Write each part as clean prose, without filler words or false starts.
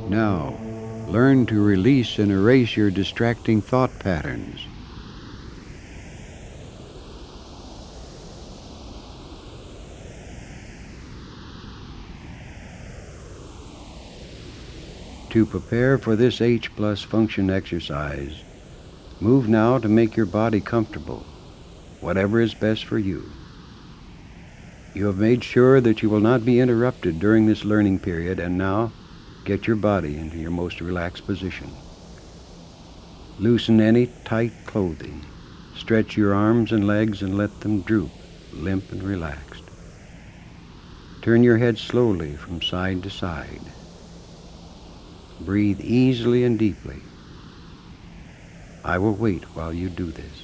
Now, learn to release and erase your distracting thought patterns. To prepare for this H plus function exercise, move now to make your body comfortable, whatever is best for you. You have made sure that you will not be interrupted during this learning period, and now get your body into your most relaxed position. Loosen any tight clothing. Stretch your arms and legs and let them droop, limp and relaxed. Turn your head slowly from side to side. Breathe easily and deeply. I will wait while you do this.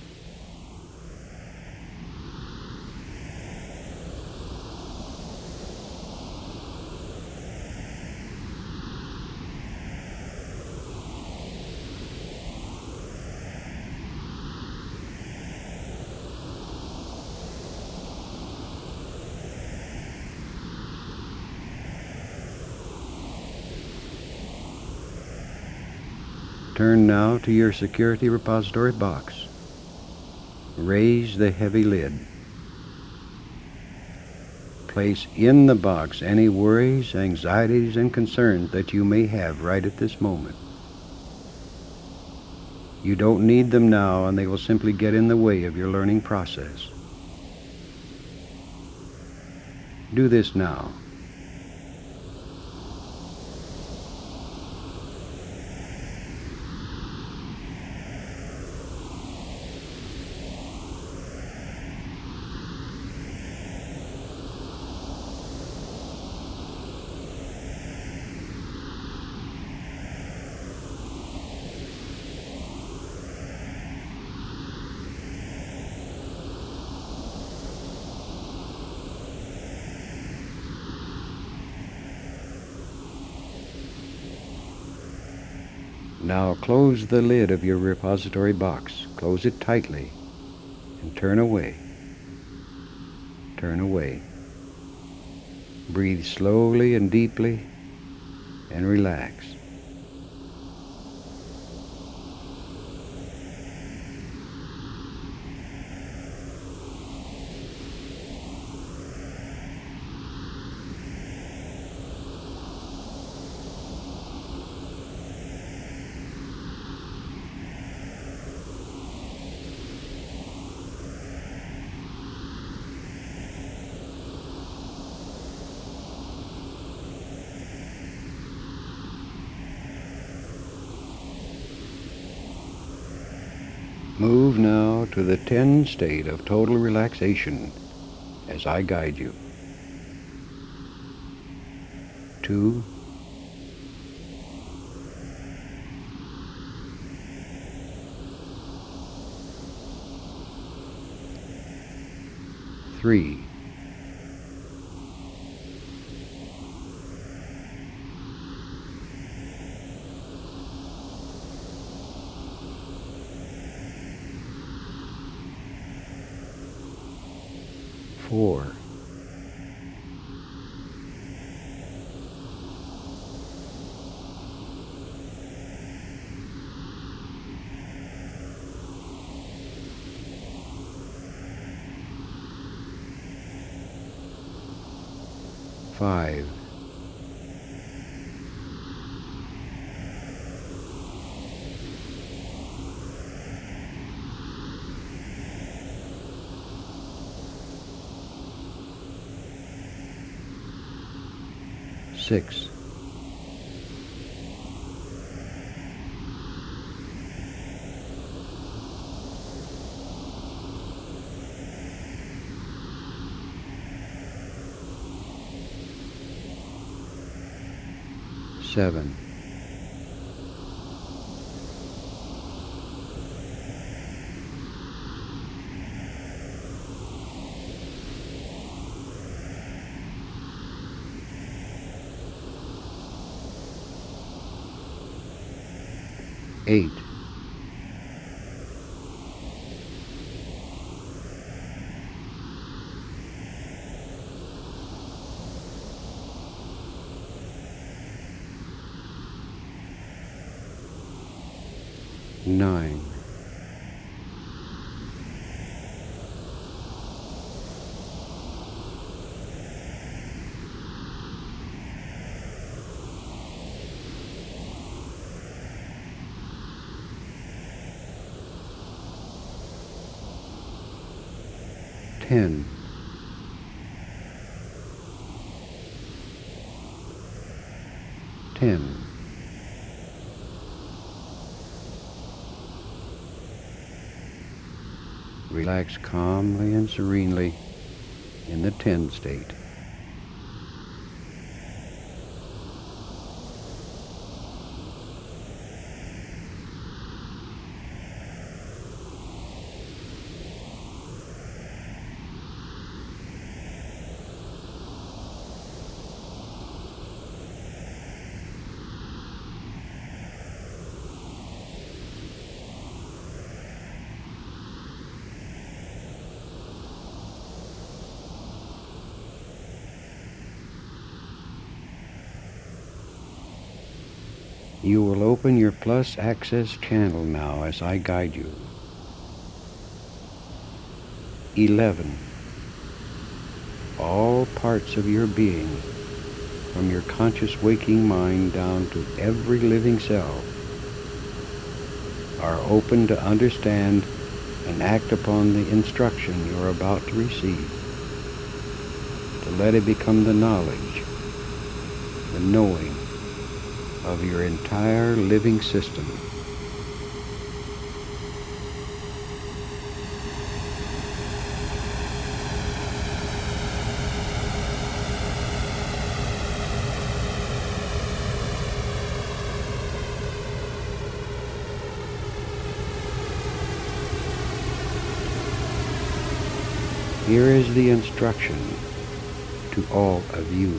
Turn now to your security repository box. Raise the heavy lid. Place in the box any worries, anxieties, and concerns that you may have right at this moment. You don't need them now, and they will simply get in the way of your learning process. Do this now. Now close the lid of your repository box. Close it tightly and turn away. Turn away. Breathe slowly and deeply and relax. Move now to the 10 state of total relaxation as I guide you. 2, 3, 4, 5, 6, 7, 8, 9, 9, 10, 10, relax calmly and serenely in the 10 state. You will open your plus access channel now as I guide you. 11. All parts of your being, from your conscious waking mind down to every living cell, are open to understand and act upon the instruction you are about to receive, to let it become the knowledge, the knowing of your entire living system. Here is the instruction to all of you.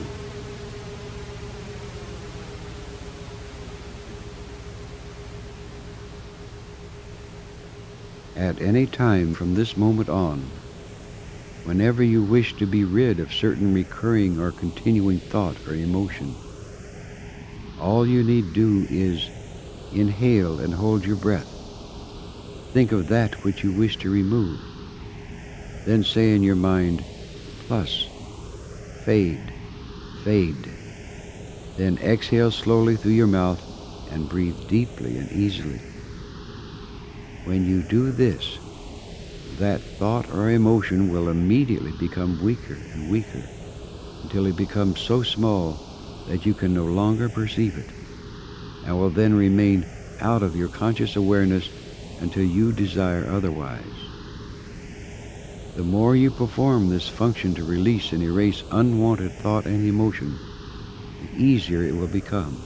At any time from this moment on, whenever you wish to be rid of certain recurring or continuing thought or emotion, all you need do is inhale and hold your breath. Think of that which you wish to remove. Then say in your mind, plus, fade, fade. Then exhale slowly through your mouth and breathe deeply and easily. When you do this, that thought or emotion will immediately become weaker and weaker until it becomes so small that you can no longer perceive it, and will then remain out of your conscious awareness until you desire otherwise. The more you perform this function to release and erase unwanted thought and emotion, the easier it will become.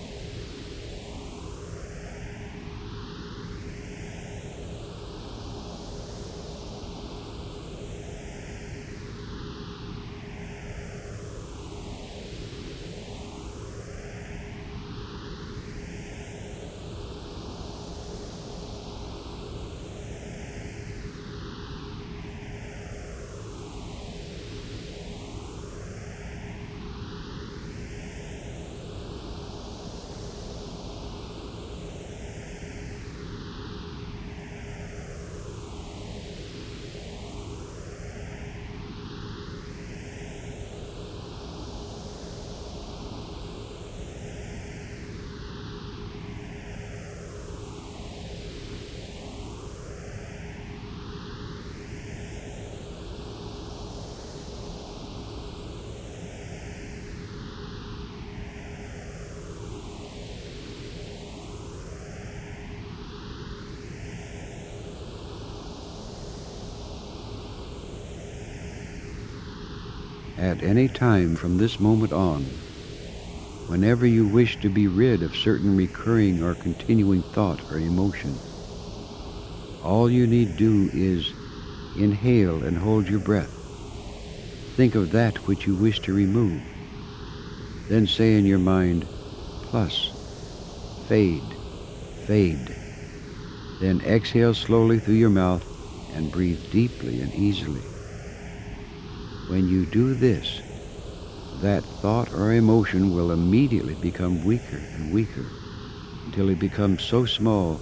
At any time from this moment on, whenever you wish to be rid of certain recurring or continuing thought or emotion, all you need do is inhale and hold your breath. Think of that which you wish to remove. Then say in your mind, plus, fade, fade. Then exhale slowly through your mouth and breathe deeply and easily. When you do this, that thought or emotion will immediately become weaker and weaker until it becomes so small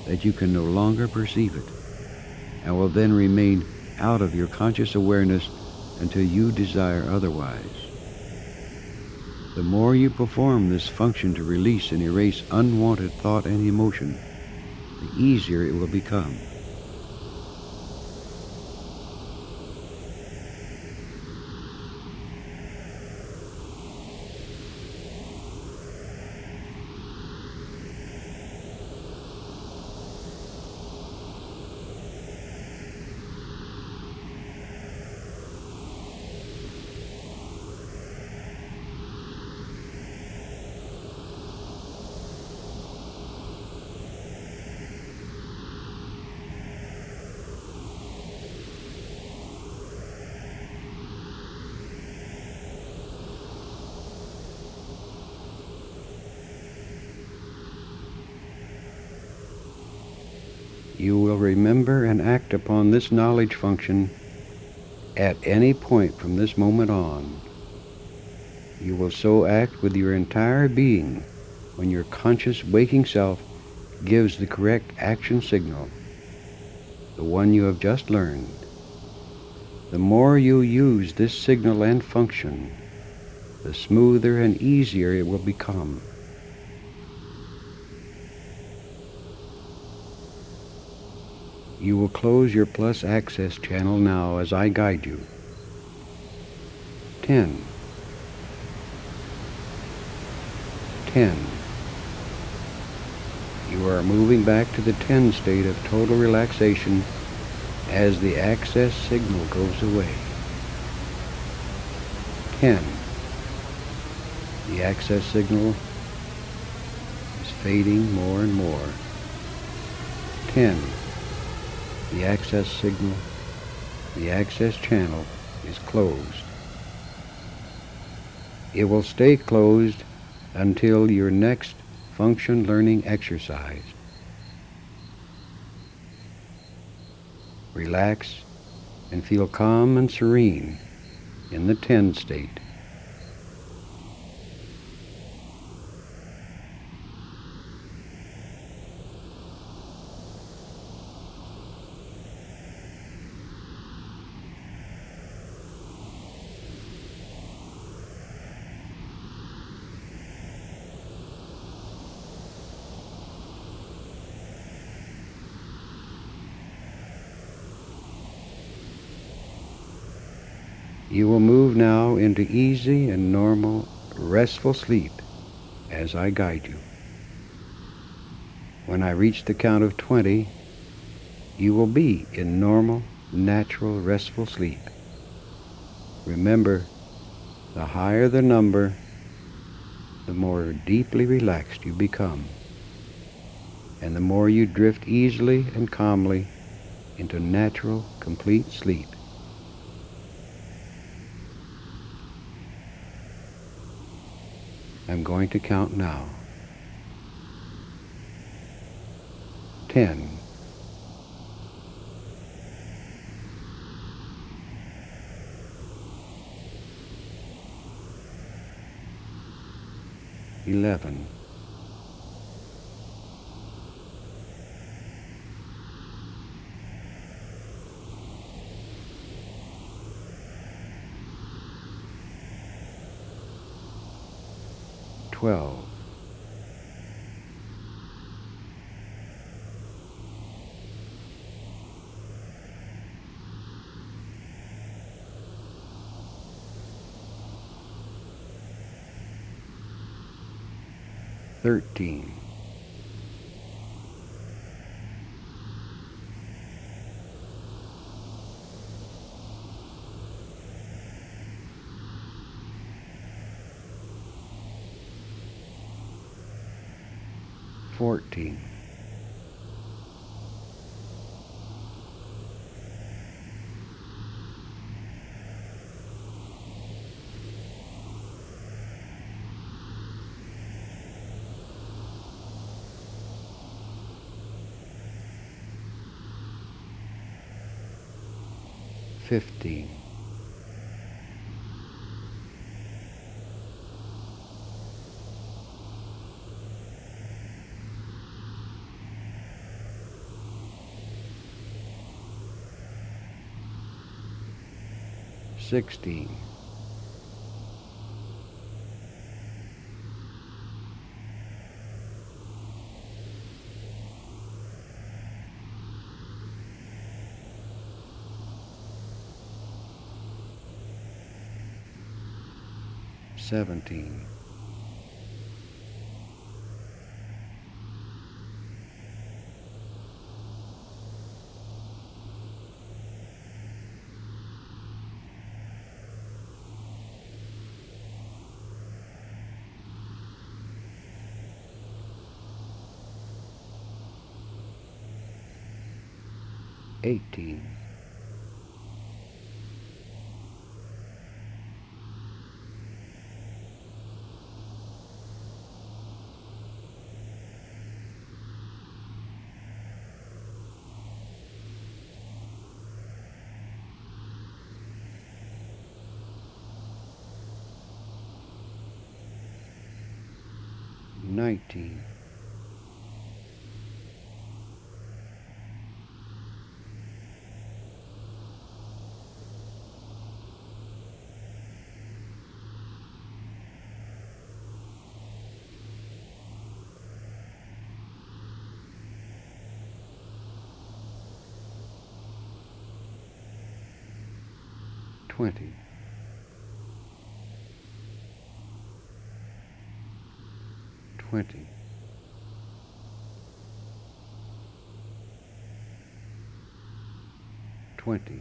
that you can no longer perceive it, and will then remain out of your conscious awareness until you desire otherwise. The more you perform this function to release and erase unwanted thought and emotion, the easier it will become. You will remember and act upon this knowledge function at any point from this moment on. You will so act with your entire being when your conscious waking self gives the correct action signal, the one you have just learned. The more you use this signal and function, the smoother and easier it will become. You will close your plus access channel now as I guide you. 10. 10. You are moving back to the 10 state of total relaxation as the access signal goes away. 10. The access signal is fading more and more. 10. The access signal, the access channel is closed. It will stay closed until your next function learning exercise. Relax and feel calm and serene in the 10 state. You will move now into easy and normal, restful sleep as I guide you. When I reach the count of 20, you will be in normal, natural, restful sleep. Remember, the higher the number, the more deeply relaxed you become, and the more you drift easily and calmly into natural, complete sleep. I'm going to count now. 10. 11. 12. 13. 14. 15. 16, 17, 18, 19, 20, 20, 20,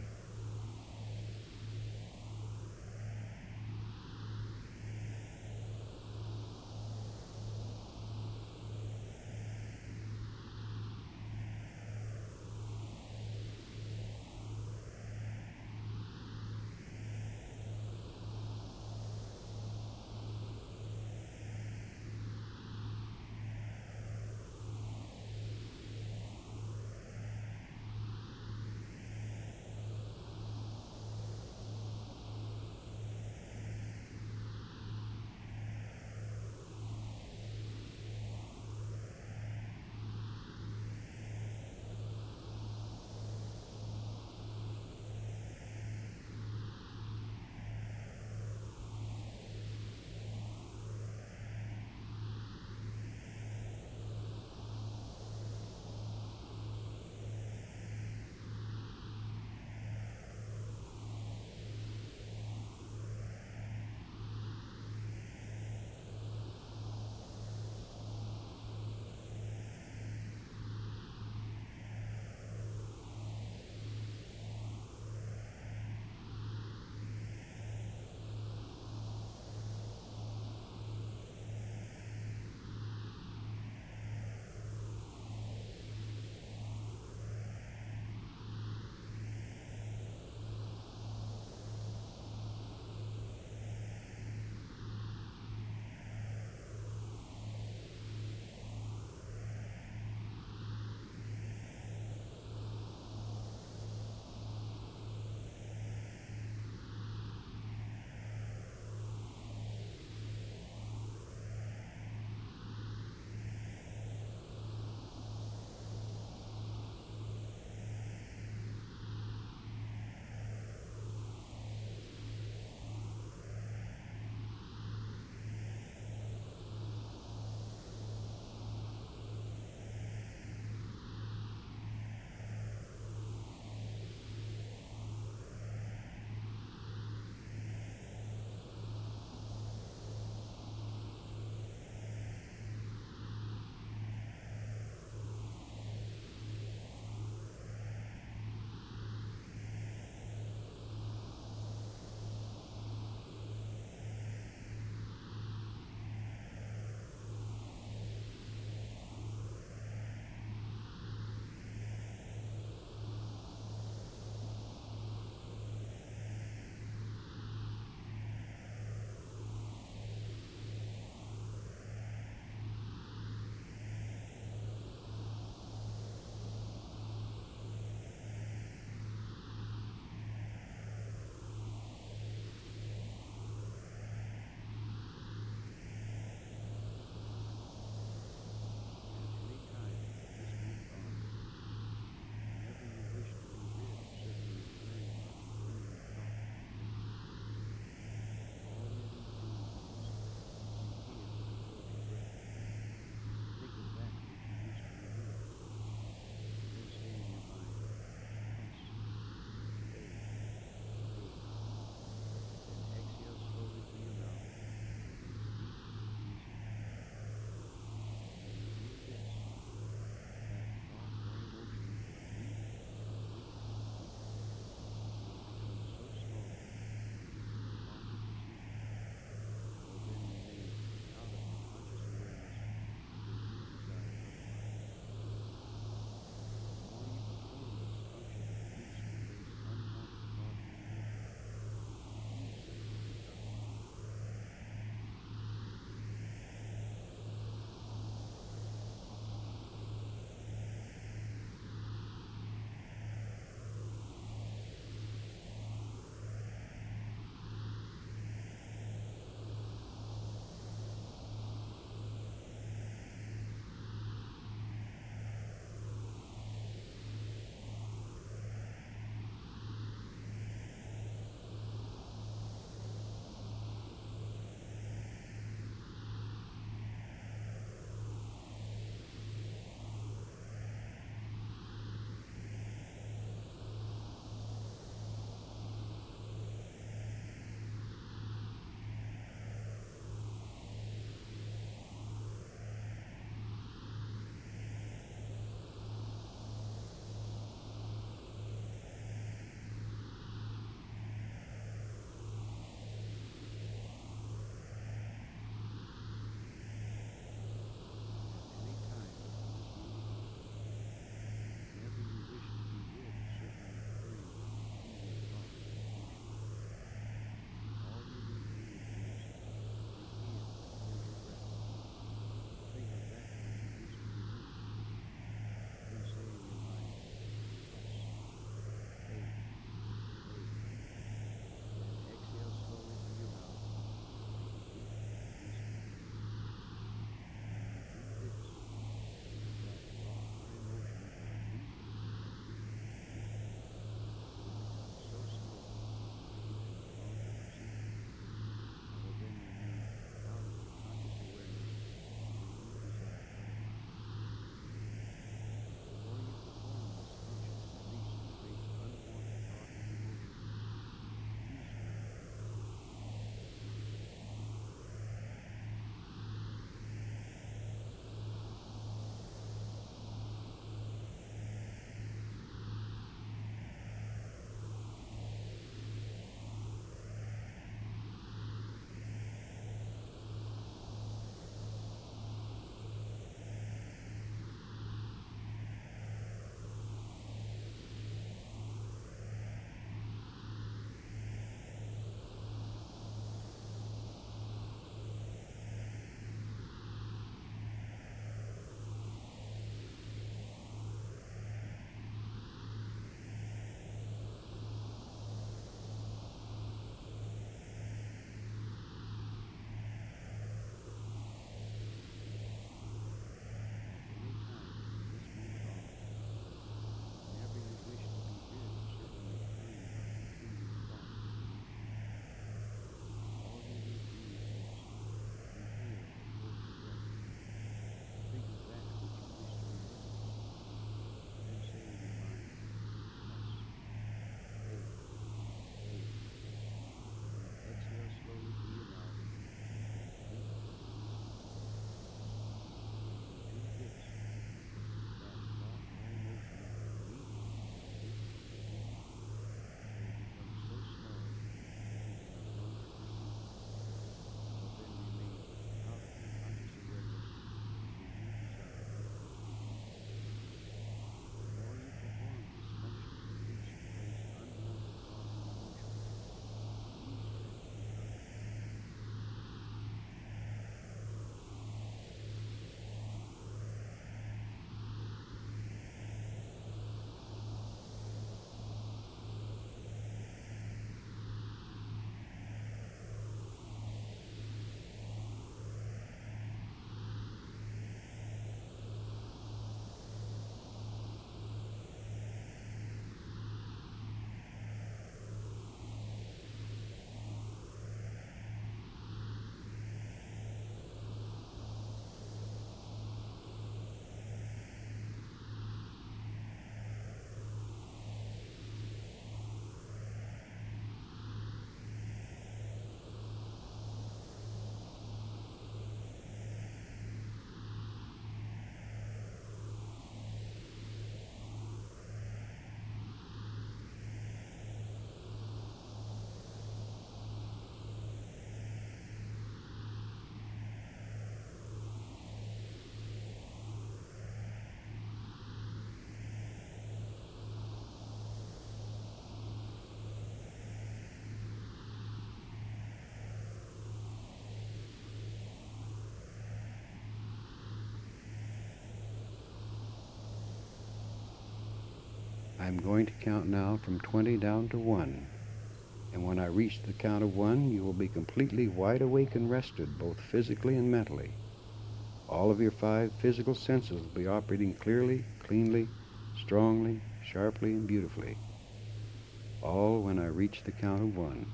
I'm going to count now from 20 down to 1. And when I reach the count of 1, you will be completely wide awake and rested, both physically and mentally. All of your 5 physical senses will be operating clearly, cleanly, strongly, sharply, and beautifully. All when I reach the count of 1.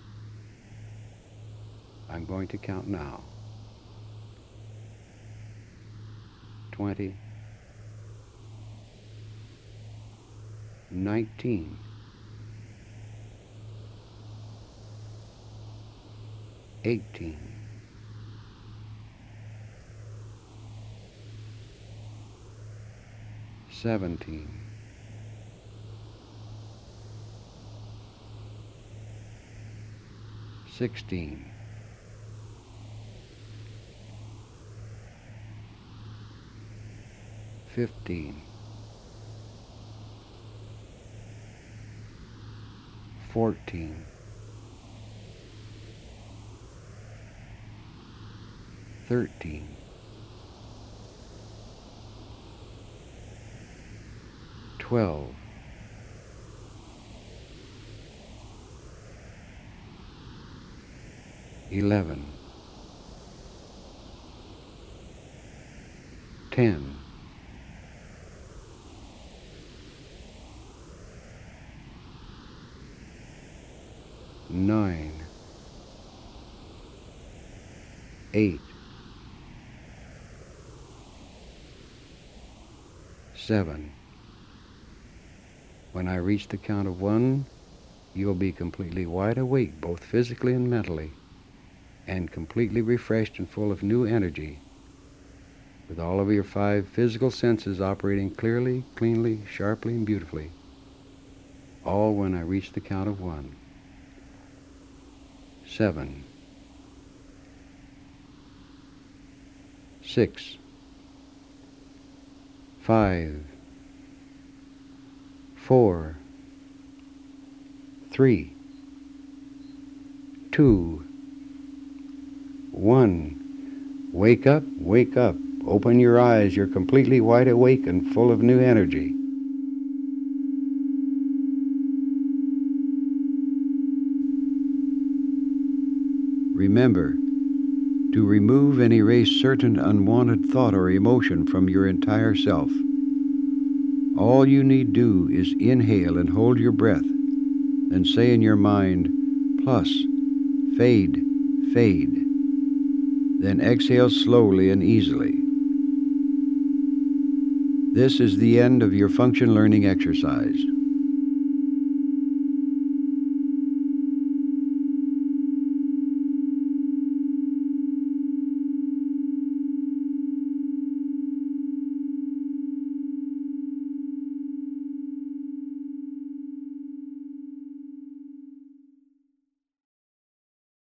I'm going to count now. 20, 19, 18, 17, 16, 15, 14, 13, 12, 11, 10, 9, 8, 7. When I reach the count of 1, you'll be completely wide awake, both physically and mentally, and completely refreshed and full of new energy, with all of your 5 physical senses operating clearly, cleanly, sharply, and beautifully. All when I reach the count of 1. 7, 6, 5, 4, 3, 2, 1. Wake up, wake up. Open your eyes. You're completely wide awake and full of new energy. Remember to remove and erase certain unwanted thought or emotion from your entire self. All you need do is inhale and hold your breath, then say in your mind, plus, fade, fade. Then exhale slowly and easily. This is the end of your function learning exercise.